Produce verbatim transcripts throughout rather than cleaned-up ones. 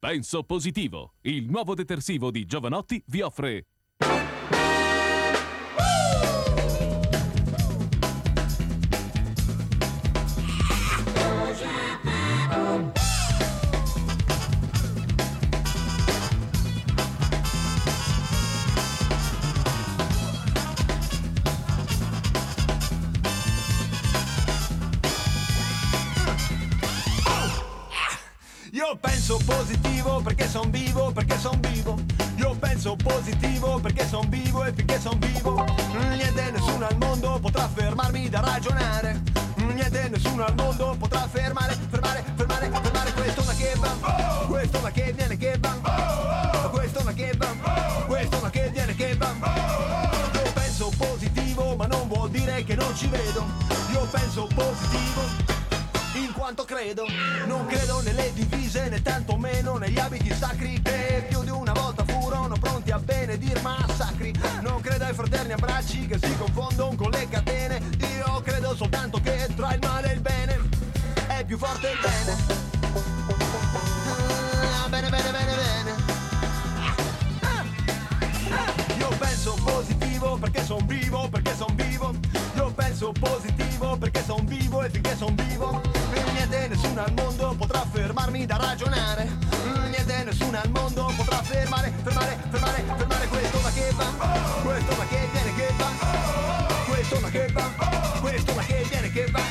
Penso Positivo, il nuovo detersivo di Giovanotti vi offre... Io penso positivo perché son vivo, perché son vivo. Io penso positivo perché son vivo e finché son vivo niente, nessuno al mondo potrà fermarmi da ragionare. Niente, nessuno al mondo potrà fermare, fermare, fermare, fermare questo ma che va, questo ma che viene che va, questo ma che va, questo ma che viene che va. Io penso positivo ma non vuol dire che non ci vedo. Io penso positivo in quanto credo, non credo nelle divise né tantomeno negli abiti sacri che più di una volta furono pronti a benedir massacri. Non credo ai fraterni abbracci che si confondono con le catene. Io credo soltanto che tra il male e il bene è più forte il bene. Ah, bene, bene, bene, bene. Ah, ah. Io penso positivo perché son vivo, perché son vivo. Io penso positivo perché son vivo e finché son vivo niente, nessuno al mondo potrà fermarmi da ragionare. Niente, nessuno al mondo potrà fermare, fermare, fermare, fermare questo ma che va, questo ma che viene che va, questo ma che va, questo ma che viene che va.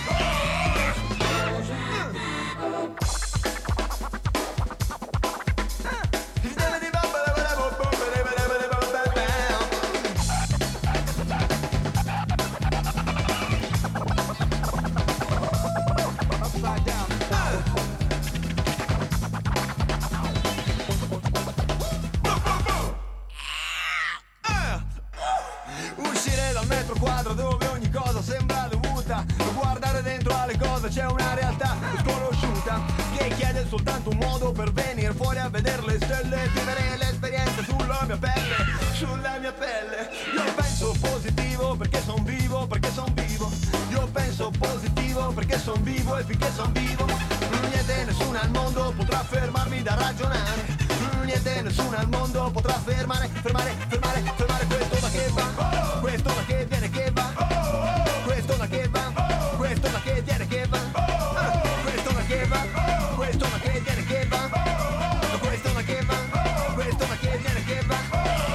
Dove ogni cosa sembra dovuta, guardare dentro alle cose c'è una realtà sconosciuta che chiede soltanto un modo per venire fuori a vedere le stelle, vivere l'esperienza sulla mia pelle, sulla mia pelle. Io penso positivo perché son vivo, perché son vivo. Io penso positivo perché son vivo e finché son vivo niente, nessuno al mondo potrà fermarmi da ragionare. Niente, nessuno al mondo potrà fermare, fermare, fermare, fermare questo ma che va, questo ma che viene che va, questo ma che va, questo ma che viene che va, questo ma che va, questo ma che viene che va, questo ma che va, questo ma che viene che va.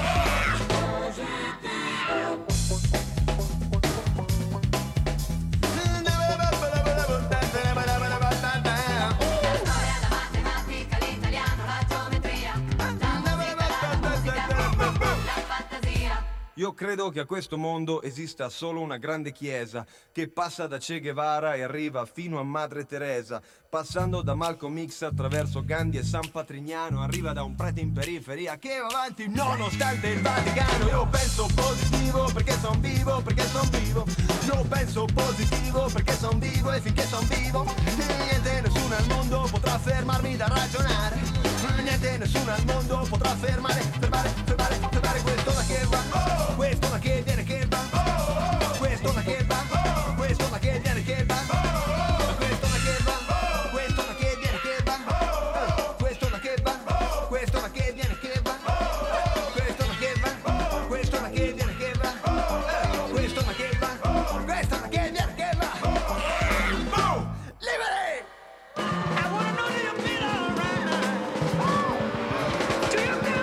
Io credo che a questo mondo esista solo una grande chiesa che passa da Che Guevara e arriva fino a Madre Teresa, passando da Malcolm X attraverso Gandhi e San Patrignano, arriva da un prete in periferia che va avanti nonostante il Vaticano. Io penso positivo perché son vivo, perché son vivo. Io penso positivo perché son vivo e finché son vivo niente, nessuno al mondo potrà fermarmi da ragionare. Niente, nessuno al mondo potrà fermare, fermare, fermare, fermare questo ma che va, questo ma che viene che va, questo ma che va, questo ma che viene che va, questo ma che va, questo ma che viene che va, questo ma che va, questo ma che viene che va, questo ma che va, questo ma che viene che va, questo ma che va, questo ma che viene che va. Liberi! I wanna know that you feel alright. Do you feel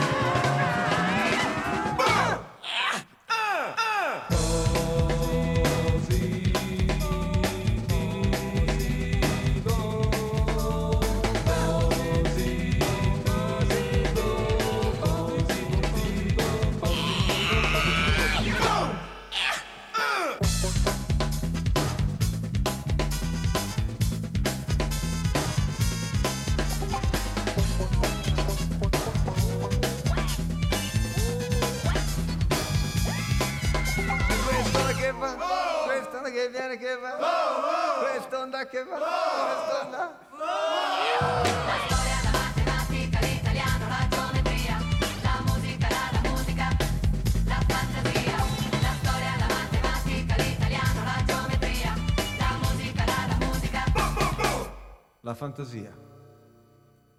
questa che viene che va, questa onda che va, questa onda. La storia, la matematica, l'italiano, la geometria, la musica, la, la musica, la fantasia. La storia, la matematica, l'italiano, la geometria, la musica, la, la musica, La fantasia.